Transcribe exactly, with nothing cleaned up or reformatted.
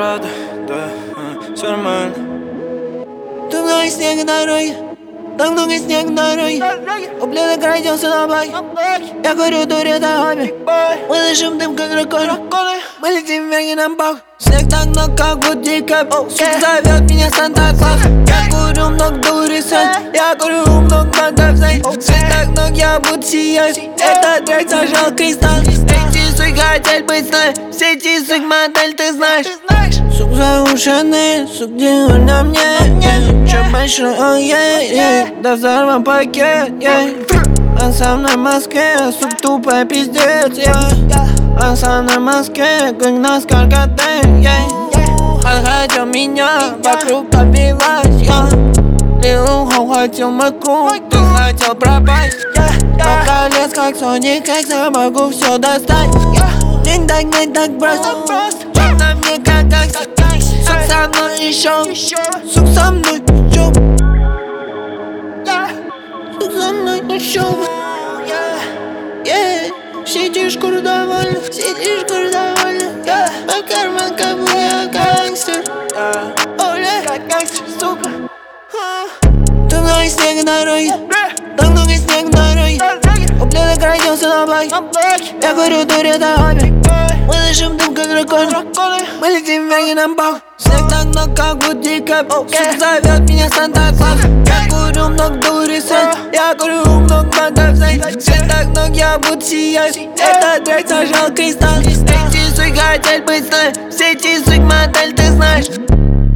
правда, да, а, все нормально. Так много снега на дороге, так много снега на дороге. Ублюдок родился на баге. Я курю дурь, это хобби. Мы дышим дым, как драконы. Мы летим вверх и нам пох. Снег так много, как будто кэп. Сука зовет меня Санта-Клаус. Я курю много дури, сын. Я курю много богов, знай. Свет так много, я буду сиять. Этот трек сожрал кристалл. Эти суки хотели быть с нами. Все эти суки модель, ты знаешь. Сук заушенный, сук делай на мне. Чё большой, о е да взорвем пакет, он сам на Москве, сук тупо пиздец, он сам на Москве, как на скоркоте, он хотел меня, вокруг побилась, Лил Хоу хотел мой круг, ты хотел пропасть. Но колец как Соник, как я могу все достать. Не так, не так просто, чё на мне как гангстер. Сук со мной еще, сук со мной еще, сук со мной еще. Сидишь кур довольно, сидишь кур довольно. А карман как будто я гангстер. Оля, как гангстер, сука. Так много снега на дороге, так много снега на дороге. Ублюдок родился на баге. Я курю дурь, это хобби. Мы дышим дым, как драконы. Мы летим вверх и нам пох. Снег так много, как будто кэп. Сука зовет меня Санта-Клаус. Я курю много дури, сын. Я курю много богов, знай. Свет так много, я буду сиять. Этот трек сожрал кристалл. Эти суки хотели быть с нами. Все эти суки модель, ты знаешь.